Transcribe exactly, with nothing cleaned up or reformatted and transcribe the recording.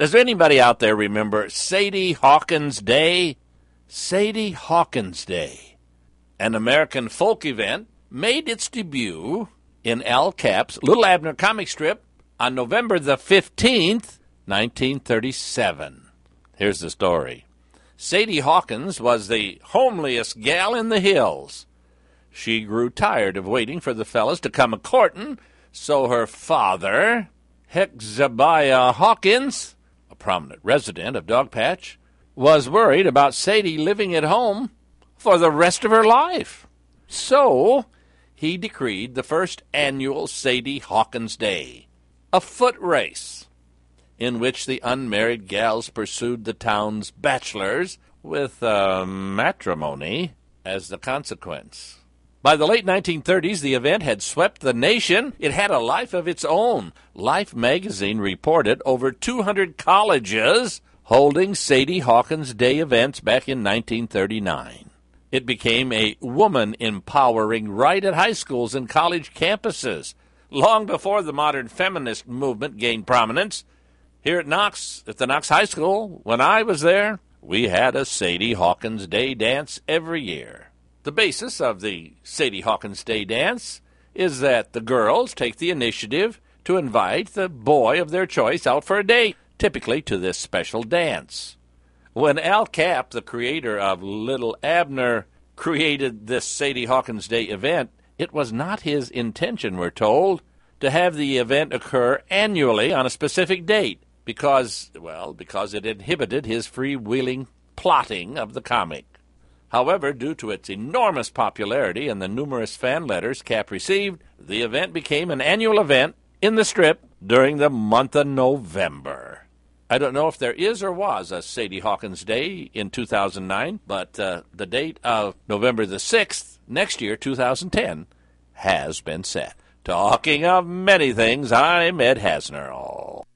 Does anybody out there remember Sadie Hawkins Day? Sadie Hawkins Day, an American folk event, made its debut in Al Capp's Little Abner comic strip on November the fifteenth, nineteen thirty-seven. Here's the story. Sadie Hawkins was the homeliest gal in the hills. She grew tired of waiting for the fellas to come a-courtin', so her father, Hezekiah Hawkins, a prominent resident of Dogpatch, was worried about Sadie living at home for the rest of her life. So he decreed the first annual Sadie Hawkins Day, a foot race, in which the unmarried gals pursued the town's bachelors with uh, matrimony as the consequence. By the late nineteen thirties, the event had swept the nation. It had a life of its own. Life magazine reported over two hundred colleges holding Sadie Hawkins Day events back in nineteen thirty-nine. It became a woman-empowering right at high schools and college campuses, long before the modern feminist movement gained prominence. Here at Knox, at the Knox High School, when I was there, we had a Sadie Hawkins Day dance every year. The basis of the Sadie Hawkins Day dance is that the girls take the initiative to invite the boy of their choice out for a date, typically to this special dance. When Al Capp, the creator of Little Abner, created this Sadie Hawkins Day event, it was not his intention, we're told, to have the event occur annually on a specific date because, well, because it inhibited his freewheeling plotting of the comic. However, due to its enormous popularity and the numerous fan letters Capp received, the event became an annual event in the strip during the month of November. I don't know if there is or was a Sadie Hawkins Day in two thousand nine, but uh, the date of November the sixth, next year, two thousand ten, has been set. Talking of many things, I'm Ed Hasnerl.